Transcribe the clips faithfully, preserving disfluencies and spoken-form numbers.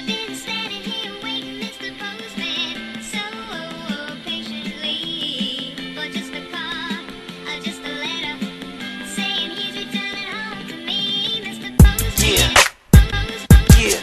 been standing here waiting, Mister Postman, so patiently for just a call or just a letter saying he's returning home to me, Mister Postman. Yeah, yeah,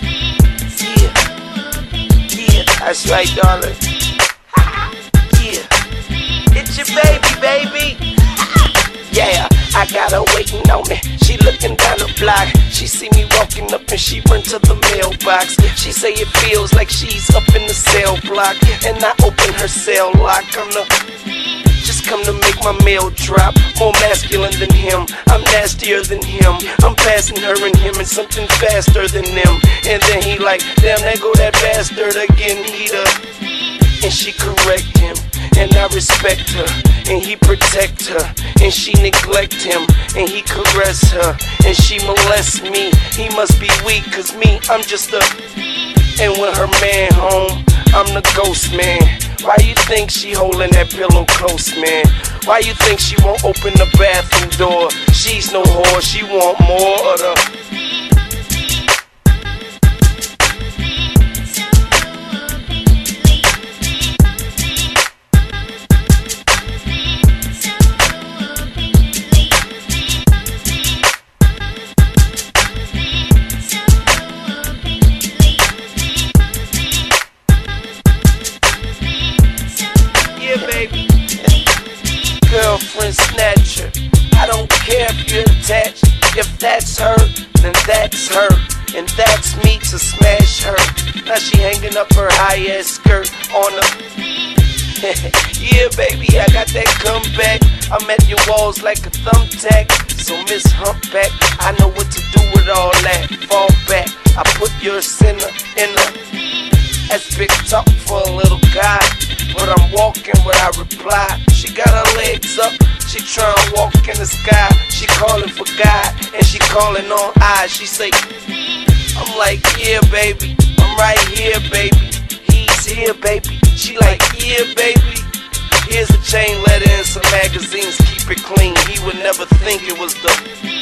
yeah, yeah, that's right, darling. Yeah, it's your baby, baby. Yeah, I got her waiting on me. She looking down the block. She see me walking up and she run to the mailbox. She say it feels like she's up in the cell block. And I open her cell lock. I'm the just come to make my mail drop. More masculine than him, I'm nastier than him. I'm passing her and him in something faster than them. And then he like, damn, there go that bastard again. He the and she correct him, and I respect her, and he protect her, and she neglect him, and he caress her, and she molest me. He must be weak, cause me, I'm just a. And when her man home, I'm the ghost man. Why you think she holding that pillow close, man? Why you think she won't open the bathroom door? She's no whore, she want more of the. Girlfriend snatcher, I don't care if you're attached. If that's her, then that's her, and that's me to smash her. Now she hanging up her high-ass skirt on her. Yeah, baby, I got that comeback. I'm at your walls like a thumbtack. So Miss Humpback, I know what to do with all that. Fall back, I put your sinner in a. That's big talk for a little guy, but I'm walking where I reply. She got her legs up, she tryna walk in the sky. She calling for God, and she calling on I. She say, I'm like, yeah, baby, I'm right here, baby. He's here, baby. She like, yeah, baby. Here's a chain letter and some magazines, keep it clean. He would never think it was the.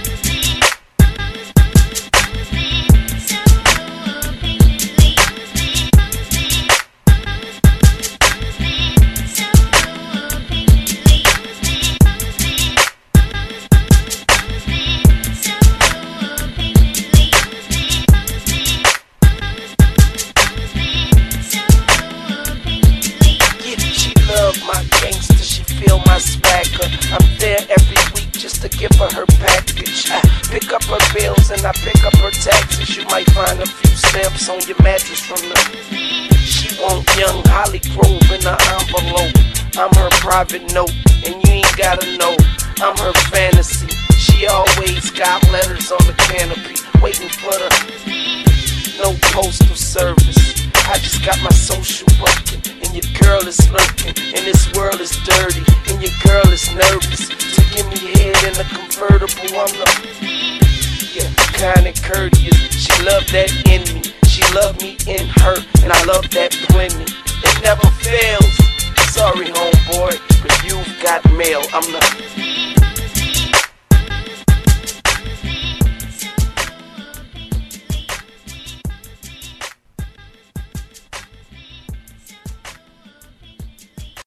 My gangster, she feel my swagger. I'm there every week just to give her her package. I pick up her bills and I pick up her taxes. You might find a few stamps on your mattress from the. She want young Holly Grove in her envelope. I'm her private note, and you ain't gotta know. I'm her fantasy. She always got letters on the canopy, waiting for the. No postal service. I just got my social working, and your girl is lurking, and this world is dirty, and your girl is nervous to give me head in a convertible. I'm the yeah, kind and courteous. She love that in me, she love me in her, and I love that plenty. It never fails. Sorry, homeboy, but you've got mail. I'm the.